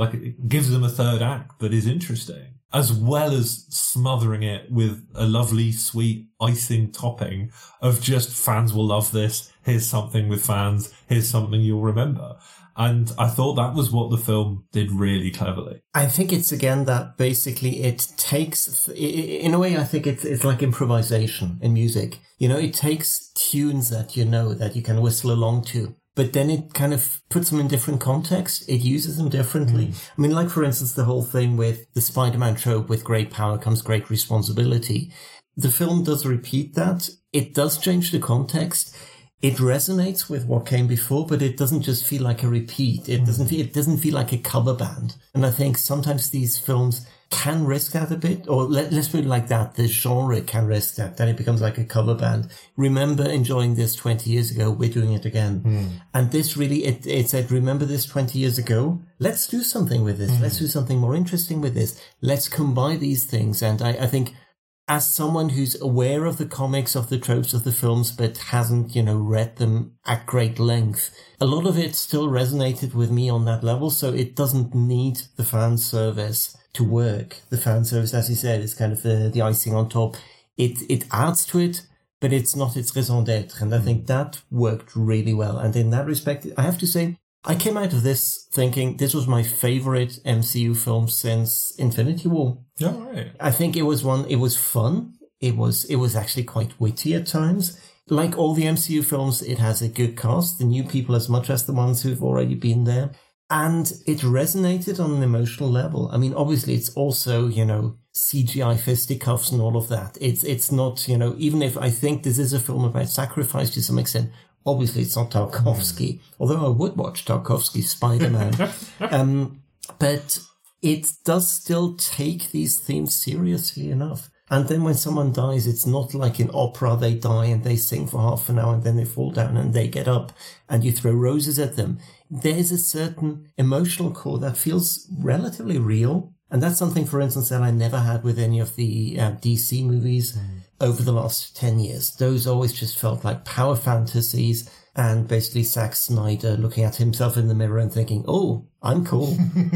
a third act that is interesting, as well as smothering it with a lovely, sweet icing topping of just fans will love this. Here's something with fans. Here's something you'll remember. And I thought that was what the film did really cleverly. I think it's, again, that basically it takes, in a way, I think it's like improvisation in music. It takes tunes that that you can whistle along to, but then it kind of puts them in different context. It uses them differently. I mean, like, for instance, the whole thing with the Spider-Man trope, with great power comes great responsibility. The film does repeat that. It does change the context. It resonates with what came before, but it doesn't just feel like a repeat. It doesn't feel like a cover band. And I think sometimes these films can risk that a bit, or let's put it like that. The genre can risk that it becomes like a cover band. Remember enjoying this 20 years ago, we're doing it again. And this really, it said, remember this 20 years ago? Let's do something with this. Let's do something more interesting with this. Let's combine these things. And I think as someone who's aware of the comics, of the tropes of the films, but hasn't, read them at great length, a lot of it still resonated with me on that level, so it doesn't need the fan service to work. The fan service, as you said, is kind of the icing on top. It adds to it, but it's not its raison d'être, and I think that worked really well. And in that respect, I have to say, I came out of this thinking this was my favorite MCU film since Infinity War. Yeah, right. I think it was fun. It was actually quite witty at times. Like all the MCU films, it has a good cast, the new people as much as the ones who've already been there. And it resonated on an emotional level. I mean, obviously it's also, CGI fisticuffs and all of that. It's not, even if I think this is a film about sacrifice to some extent, obviously, it's not Tarkovsky, although I would watch Tarkovsky's Spider-Man. But it does still take these themes seriously enough. And then when someone dies, it's not like in opera, they die and they sing for half an hour and then they fall down and they get up and you throw roses at them. There's a certain emotional core that feels relatively real. And that's something, for instance, that I never had with any of the DC movies over the last 10 years. Those always just felt like power fantasies and basically Zack Snyder looking at himself in the mirror and thinking, oh, I'm cool.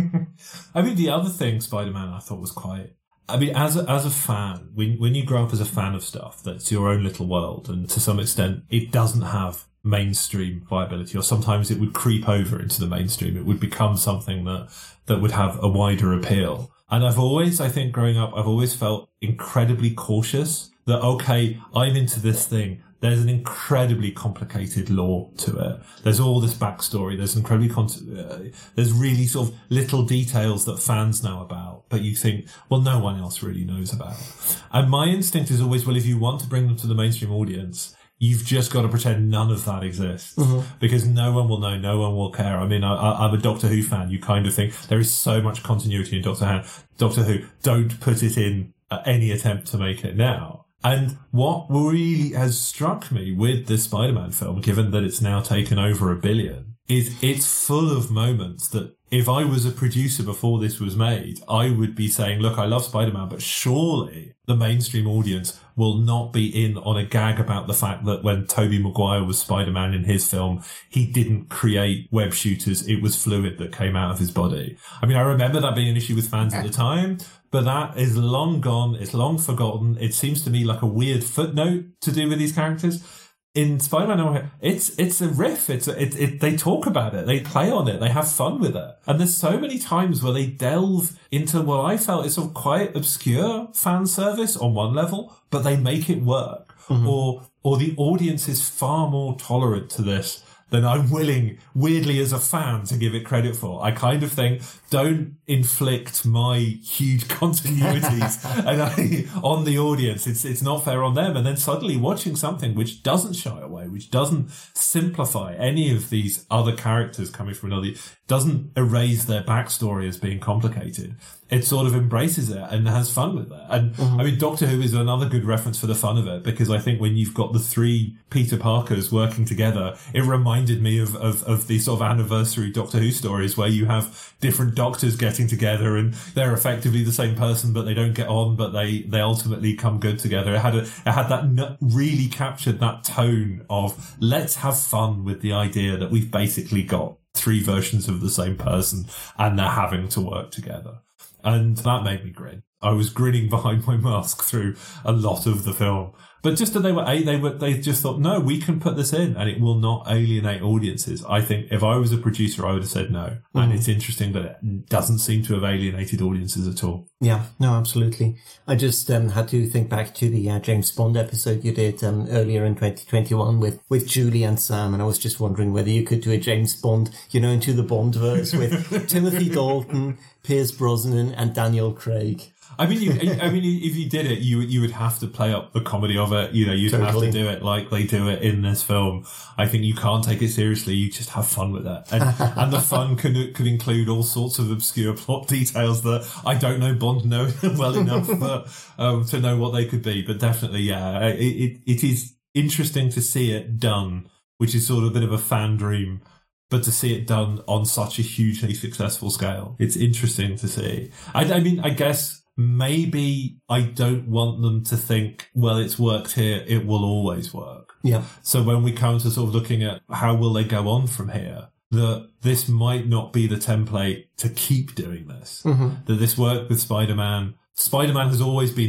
I mean, the other thing, Spider-Man, I thought was quite... I mean, as a fan, when you grow up as a fan of stuff, that's your own little world, and to some extent, it doesn't have mainstream viability, or sometimes it would creep over into the mainstream. It would become something that would have a wider appeal. And I've always, I think, growing up, I've always felt incredibly cautious that, okay, I'm into this thing. There's an incredibly complicated lore to it. There's all this backstory. There's there's really sort of little details that fans know about, but you think, well, no one else really knows about. And my instinct is always, well, if you want to bring them to the mainstream audience, you've just got to pretend none of that exists, because no one will know, no one will care. I mean, I'm a Doctor Who fan. You kind of think there is so much continuity in Doctor Who. Don't put it in any attempt to make it now. And what really has struck me with this Spider-Man film, given that it's now taken over 1 billion, is it's full of moments that if I was a producer before this was made, I would be saying, look, I love Spider-Man, but surely the mainstream audience will not be in on a gag about the fact that when Tobey Maguire was Spider-Man in his film, he didn't create web shooters. It was fluid that came out of his body. I mean, I remember that being an issue with fans at the time, but that is long gone. It's long forgotten. It seems to me like a weird footnote to do with these characters. In Spider-Man, it's a riff. They talk about it. They play on it. They have fun with it. And there's so many times where they delve into what I felt is sort of quite obscure fan service on one level, but they make it work. Or the audience is far more tolerant to this than I'm willing, weirdly as a fan, to give it credit for. I kind of think, don't inflict my huge continuities on the audience. It's not fair on them. And then suddenly watching something which doesn't shy away, which doesn't simplify any of these other characters coming from another, doesn't erase their backstory as being complicated. It sort of embraces it and has fun with it. And I mean, Doctor Who is another good reference for the fun of it, because I think when you've got the 3 Peter Parkers working together, it reminded me of the sort of anniversary Doctor Who stories where you have different doctors getting together and they're effectively the same person, but they don't get on, but they ultimately come good together. It had that really captured that tone of let's have fun with the idea that we've basically got 3 versions of the same person and they're having to work together. And that made me grin. I was grinning behind my mask through a lot of the film. But just that they just thought, no, we can put this in and it will not alienate audiences. I think if I was a producer, I would have said no. And it's interesting that it doesn't seem to have alienated audiences at all. Yeah, no, absolutely. I just had to think back to the James Bond episode you did earlier in 2021 with Julie and Sam, and I was just wondering whether you could do a James Bond, into the Bondverse with Timothy Dalton, Pierce Brosnan, and Daniel Craig. I mean, if you did it, you would have to play up the comedy of it. You'd have to do it like they do it in this film. I think you can't take it seriously. You just have fun with it, and the fun could include all sorts of obscure plot details that I don't know Bond know well enough to know what they could be. But definitely, yeah, it is interesting to see it done, which is sort of a bit of a fan dream. But to see it done on such a hugely successful scale, it's interesting to see. I mean, I guess maybe I don't want them to think, well, it's worked here, it will always work. Yeah. So when we come to sort of looking at how will they go on from here, that this might not be the template to keep doing this. That this worked with Spider-Man. Spider-Man has always been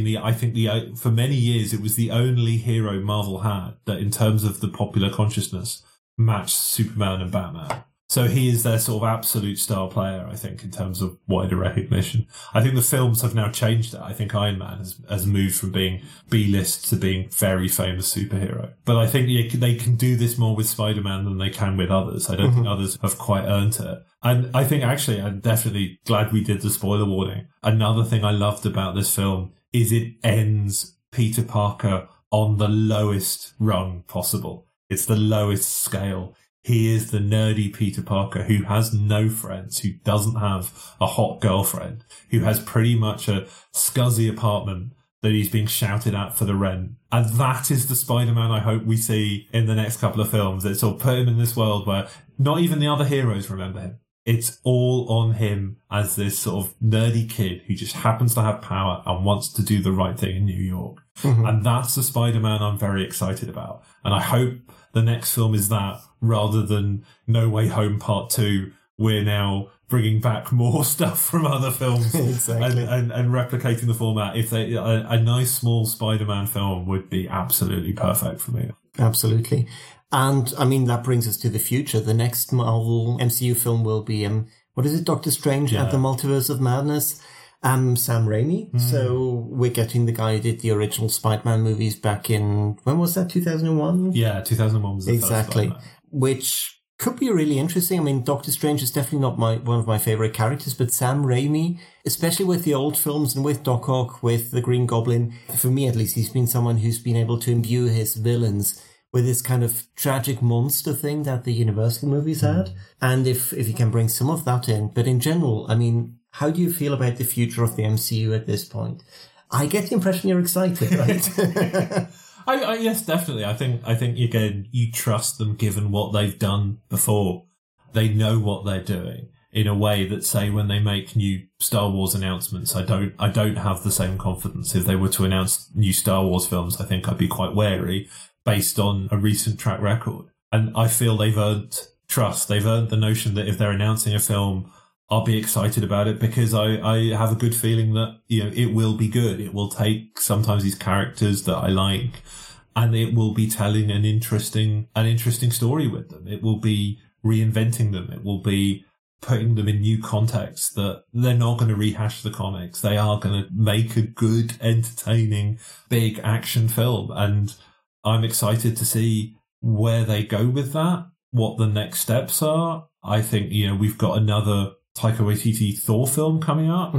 for many years, it was the only hero Marvel had that in terms of the popular consciousness matched Superman and Batman. So he is their sort of absolute star player, I think, in terms of wider recognition. I think the films have now changed that. I think Iron Man has moved from being B-list to being very famous superhero. But I think they can do this more with Spider-Man than they can with others. I don't think others have quite earned it. And I think actually, I'm definitely glad we did the spoiler warning. Another thing I loved about this film is it ends Peter Parker on the lowest rung possible. It's the lowest scale. He is the nerdy Peter Parker who has no friends, who doesn't have a hot girlfriend, who has pretty much a scuzzy apartment that he's being shouted at for the rent. And that is the Spider-Man I hope we see in the next couple of films. It's all put him in this world where not even the other heroes remember him. It's all on him as this sort of nerdy kid who just happens to have power and wants to do the right thing in New York. And that's the Spider-Man I'm very excited about. And I hope the next film is that rather than No Way Home Part 2, we're now bringing back more stuff from other films Exactly. and replicating the format. If a nice small Spider-Man film would be absolutely perfect for me. Absolutely. And I mean, that brings us to the future. The next Marvel MCU film will be, what is it? Doctor Strange at the Multiverse of Madness. Sam Raimi. So we're getting the guy who did the original Spider-Man movies back in, when was that? 2001? Yeah, 2001 was the first Exactly. Spider-Man. Which could be really interesting. I mean, Doctor Strange is definitely not one of my favorite characters, but Sam Raimi, especially with the old films and with Doc Ock, with the Green Goblin, for me at least, he's been someone who's been able to imbue his villains with this kind of tragic monster thing that the Universal movies had. And if you can bring some of that in, but in general, I mean, how do you feel about the future of the MCU at this point? I get the impression you're excited, right? Yes, definitely. I think again, you trust them given what they've done before. They know what they're doing in a way that, say, when they make new Star Wars announcements, I don't have the same confidence. If they were to announce new Star Wars films, I think I'd be quite wary based on a recent track record. And I feel they've earned trust. They've earned the notion that if they're announcing a film, I'll be excited about it because I have a good feeling that, it will be good. It will take sometimes these characters that I like and it will be telling an interesting story with them. It will be reinventing them. It will be putting them in new contexts that they're not going to rehash the comics. They are going to make a good, entertaining, big action film. And I'm excited to see where they go with that, what the next steps are. I think, we've got another Taika Waititi Thor film coming up.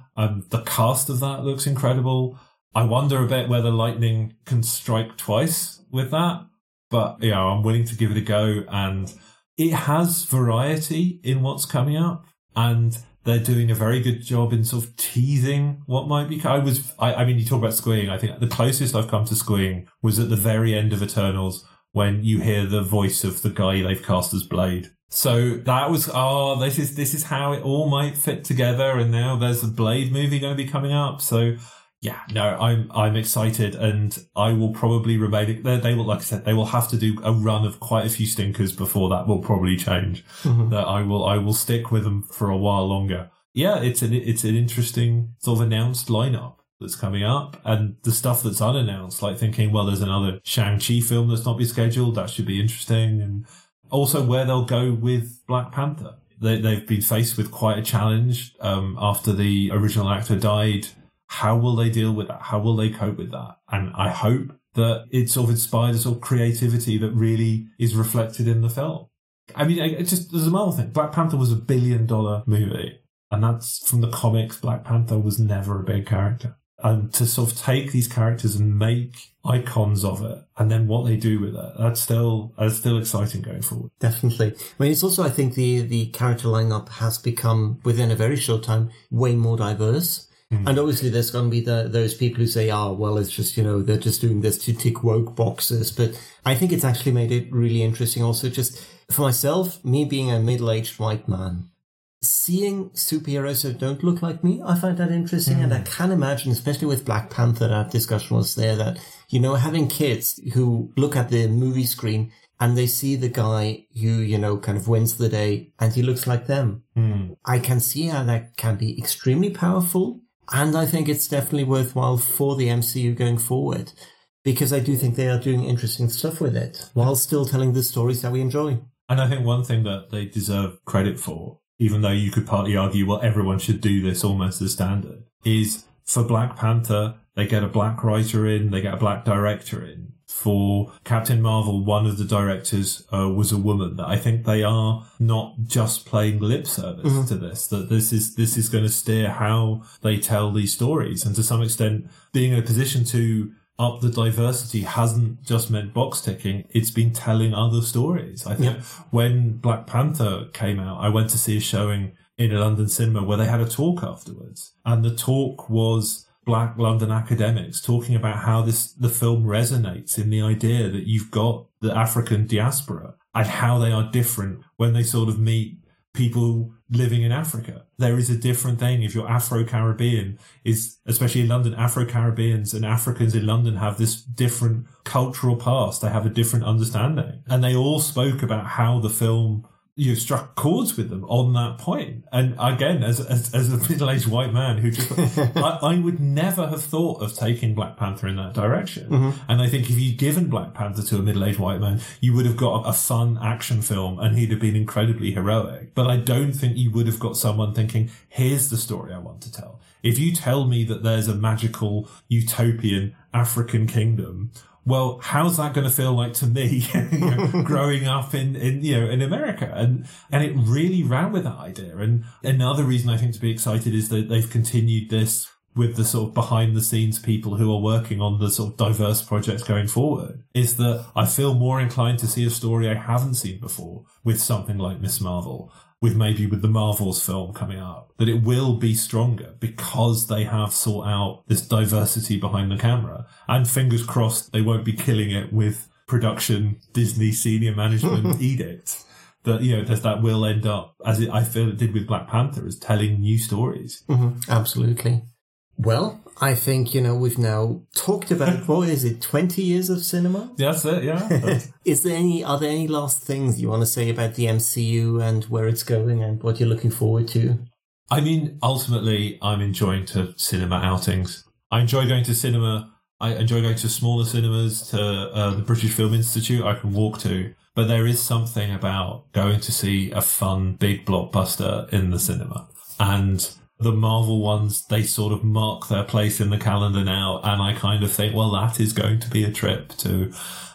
The cast of that looks incredible. I wonder a bit whether lightning can strike twice with that, but I'm willing to give it a go. And it has variety in what's coming up, and they're doing a very good job in sort of teasing what might be. I mean, you talk about squeeing. I think the closest I've come to squeeing was at the very end of Eternals when you hear the voice of the guy they've cast as Blade. So that was, this is how it all might fit together. And now there's a Blade movie going to be coming up. So I'm excited, and I will probably remain. They will, like I said, they will have to do a run of quite a few stinkers before that will probably change. That I will stick with them for a while longer. Yeah, it's an interesting sort of announced lineup that's coming up, and the stuff that's unannounced, like thinking, well, there's another Shang-Chi film that's not been scheduled. That should be interesting, and also where they'll go with Black Panther. They've been faced with quite a challenge after the original actor died. How will they deal with that? How will they cope with that? And I hope that it sort of inspired a sort of creativity that really is reflected in the film. I mean, there's another thing. Black Panther was $1 billion movie. And that's from the comics. Black Panther was never a big character. And to sort of take these characters and make icons of it, and then what they do with it, that's still exciting going forward. Definitely. I mean, it's also, I think the character lineup has become, within a very short time, way more diverse. And obviously there's going to be those people who say, well, it's just, they're just doing this to tick woke boxes. But I think it's actually made it really interesting also just for myself, me being a middle-aged white man. seeing superheroes who don't look like me, I find that interesting. And I can imagine, especially with Black Panther, that discussion was there, that, you know, having kids who look at the movie screen and they see the guy who, you know, kind of wins the day and he looks like them. I can see how that can be extremely powerful. And I think it's definitely worthwhile for the MCU going forward, because I do think they are doing interesting stuff with it while still telling the stories that we enjoy. And I think one thing that they deserve credit for, even though you could partly argue, well, everyone should do this almost as standard, is for Black Panther, they get a black writer in, they get a black director in. For Captain Marvel, one of the directors was a woman. That I think they are not just playing lip service to this, that this is going to steer how they tell these stories. And to some extent, being in a position to up the diversity hasn't just meant box ticking, it's been telling other stories. I think when Black Panther came out, I went to see a showing in a London cinema where they had a talk afterwards. And the talk was Black London academics talking about how the film resonates in the idea that you've got the African diaspora and how they are different when they sort of meet people living in Africa. There is a different thing. If you're Afro-Caribbean, especially in London, Afro-Caribbeans and Africans in London have this different cultural past. They have a different understanding. And they all spoke about how the film, you struck chords with them on that point. And again, as a middle-aged white man who just, I would never have thought of taking Black Panther in that direction. And I think if you'd given Black Panther to a middle-aged white man, you would have got a fun action film and he'd have been incredibly heroic. But I don't think you would have got someone thinking, here's the story I want to tell. If you tell me that there's a magical utopian African kingdom, well, how's that going to feel like to me, growing up in America? And it really ran with that idea. And another reason I think to be excited is that they've continued this with the sort of behind the scenes people who are working on the sort of diverse projects going forward, is that I feel more inclined to see a story I haven't seen before with something like Miss Marvel, with the Marvels film coming up, that it will be stronger because they have sought out this diversity behind the camera. And fingers crossed they won't be killing it with production Disney senior management edicts. That, that will end up, as I feel it did with Black Panther, as telling new stories. Absolutely. Well, I think, we've now talked about, 20 years of cinema? That's it, yeah. Are there any last things you want to say about the MCU and where it's going and what you're looking forward to? I mean, ultimately, I'm enjoying cinema outings. I enjoy going to cinema. I enjoy going to smaller cinemas, to the British Film Institute I can walk to. But there is something about going to see a fun, big blockbuster in the cinema. And the Marvel ones, they sort of mark their place in the calendar now. And I kind of think, well, that is going to be a trip to,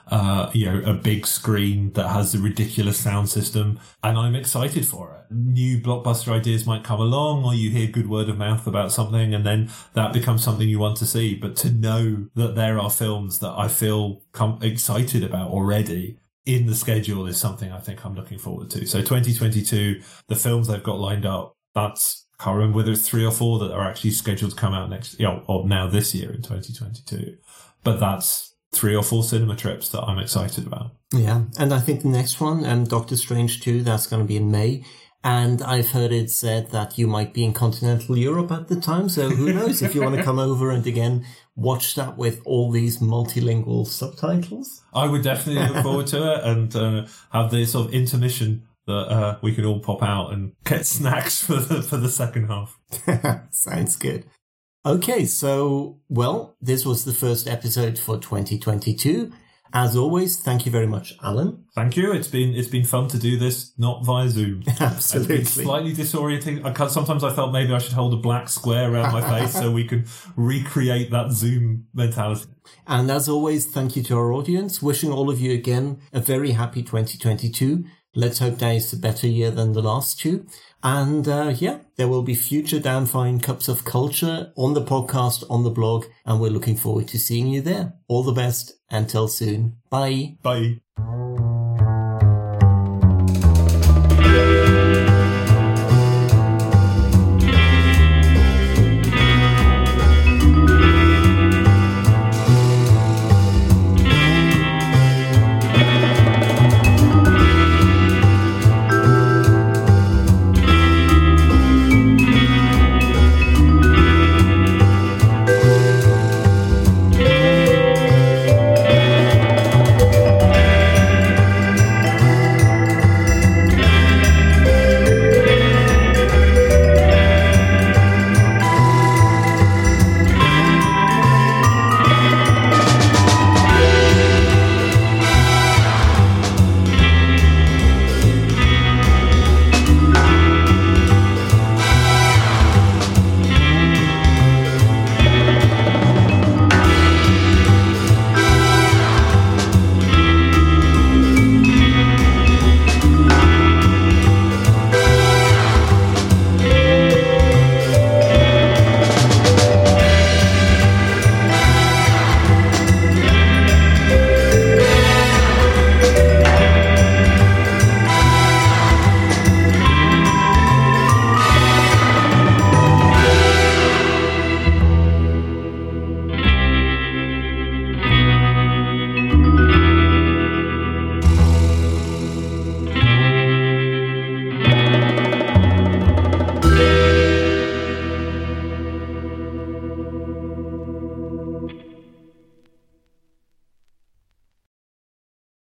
a big screen that has a ridiculous sound system. And I'm excited for it. New blockbuster ideas might come along, or you hear good word of mouth about something, and then that becomes something you want to see. But to know that there are films that I feel excited about already in the schedule is something I think I'm looking forward to. So 2022, the films they've got lined up, I can't remember whether it's 3 or 4 that are actually scheduled to come out or now this year in 2022. But that's 3 or 4 cinema trips that I'm excited about. Yeah, and I think the next one, Doctor Strange 2, that's going to be in May. And I've heard it said that you might be in continental Europe at the time. So who knows if you want to come over and again watch that with all these multilingual subtitles. I would definitely look forward to it and have the sort of intermission that we could all pop out and get snacks for the second half. Sounds good. Okay, so, this was the first episode for 2022. As always, thank you very much, Alan. Thank you. It's been fun to do this, not via Zoom. Absolutely. It's been slightly disorienting. Sometimes I felt maybe I should hold a black square around my face so we can recreate that Zoom mentality. And as always, thank you to our audience. Wishing all of you again a very happy 2022. Let's hope that is a better year than the last 2. And there will be future Damn Fine Cups of Culture on the podcast, on the blog, and we're looking forward to seeing you there. All the best. Until soon. Bye. Bye.